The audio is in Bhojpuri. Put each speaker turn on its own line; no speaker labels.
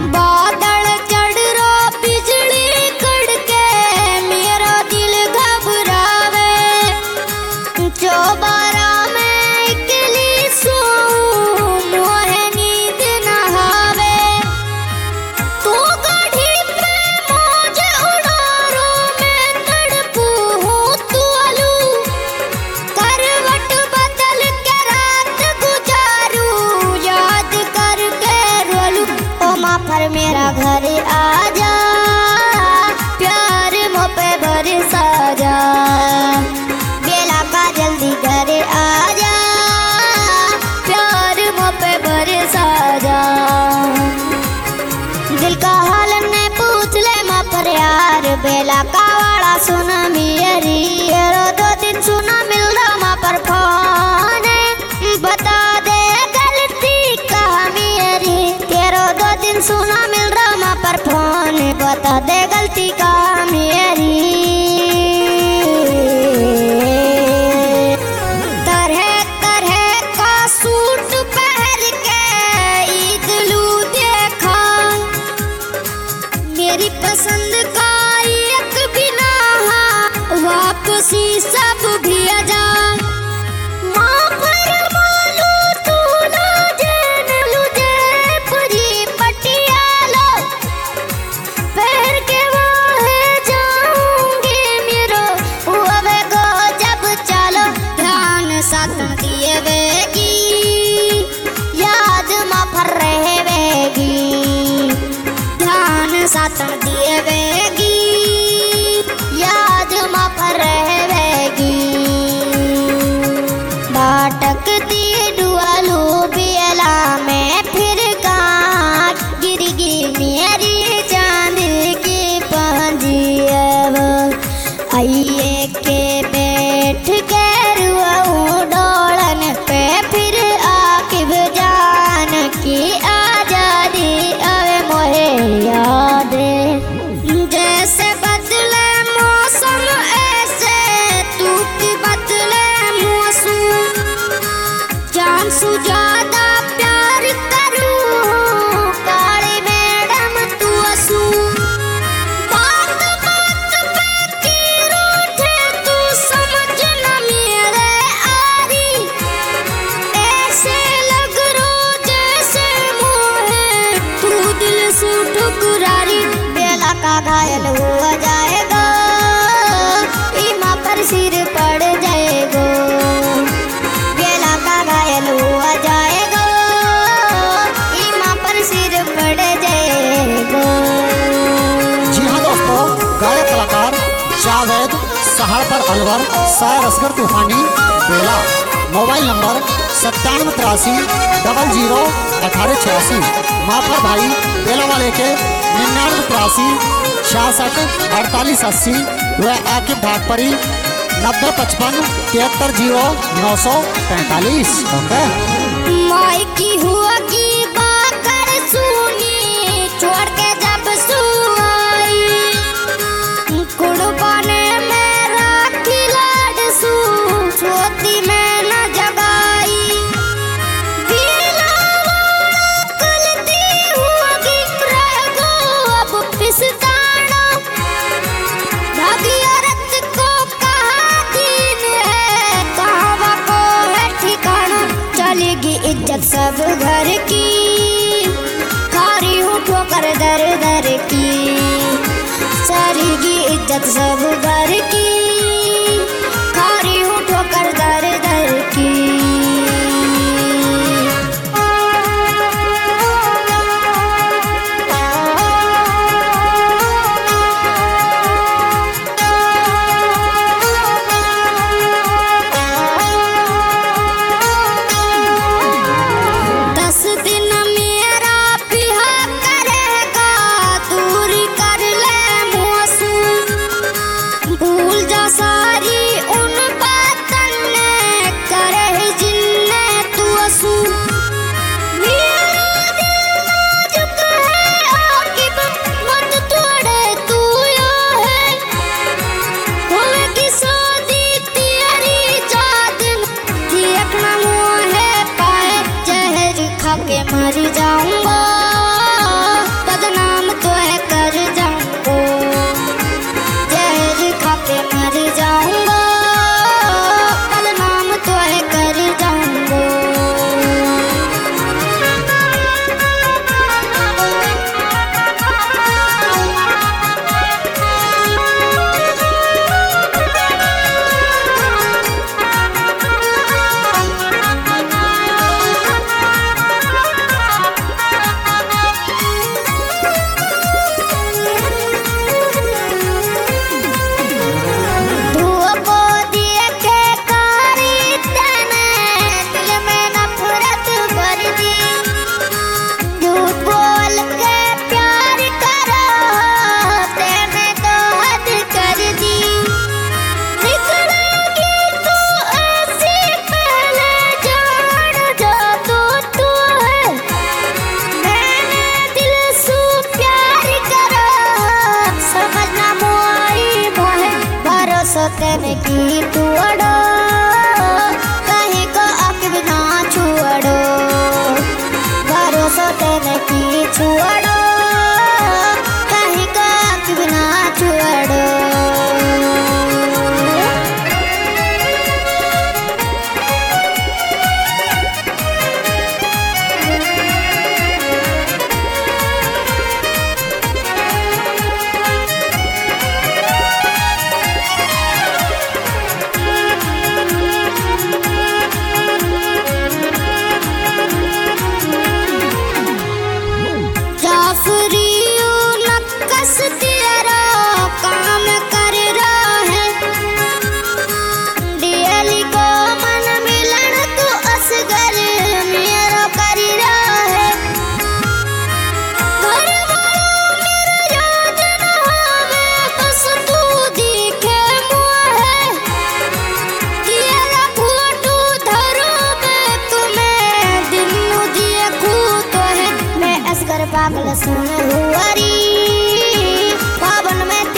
बादल चढ़ रो बिजली कड़के मेरा दिल घबरावे। चौबारा में अकेली सोऊं मोहे नींद न आवे। तू गाड़ी पे मौज उड़ारो मैं तड़पू हूँ तू आलू। करवट बदल के रात गुजारू याद करके रोलू। ओ माँ पर मेरा घर आ जा प्यार मुझ पे बरसा जा। बेला का जल्दी घर आ जा प्यार मुझ पे बरसा जा। दिल का हाल ने पूछ ले माँ पर यार। बेला का वाला सुना मेरी रो 2 दिन सुना मिल रहा माँ पर फोन। बता दे गलती कहाँ मेरी तेरो 2 दिन सुना मिल रहा माँ पर फोन। बता दे गलती कहाँ मेरी। तरह तरह का सूट पहन के ईद लू देखा। मेरी पसंद का एक भी ना वापसी सब भी आ जा। माँ पर मालू तू ना जान लुझे पूरी पटियाला। पैर के वाहे जाऊंगी मेरो हुए गो जब चलो। ध्यान साथ दिए वेगी याद माँ पर रहेगी। ध्यान साथ दिए वेगी याद माँ पर रहेगी। भटकती डुआलू बेला में फिर कहाँ गिरगी मेरी चांद की पंजिया। आइए के बैठ के रुआऊं डोलन पे फिर आकिब जान की आजादी आवे मोहे याद। जैसे बदले मौसम ऐसे तू की बदले मौसम। जान से ज्यादा प्यार करूं काली मैडम तू हंसू। बात बात पे तीर उठे तू समझ न मेरे आरी। ऐसे लग रो जैसे मोहे तू दिल से ठुकरारी। बेला का घायल हुआ जाएगा ईमा पर सिर पड़ जाएगा। बेला का घायल हुआ जाएगा ईमा पर सिर पड़ जाएगा।
जी हाँ दोस्तों, गायक कलाकार जावेद सहारपुर अलवर शायर असगर तूफानी बेला। Mobile number 9783 00 1886। माफर भाई बेला वाले के 9983 66 48 80। वह आकिब भागपरी 9055 73 0 945। ओके
माई की हुआ की बाकर सुनी छोड़ के जब सुआई। कुर्बाने में राखी लाड सू सोती में न जगाई। बेला वाला गलती होगी रहेगो अब पिसताना। भाभी औरत को कहाँ दीन है कहाँ को है ठिकाना। चलेगी इज्जत सब घर की खारी हूँ ठोकर दर दर की। चलेगी इज्जत सब घर की खारी हूँ ठोकर दर दर की। भूल सोते ने की तू अड़ो कहीं को आके बिना छुअड़ो भरोसा तेने की छुअड़ो कहीं को आके बिना छुअड़ो पागल सुन हुआरी पावन में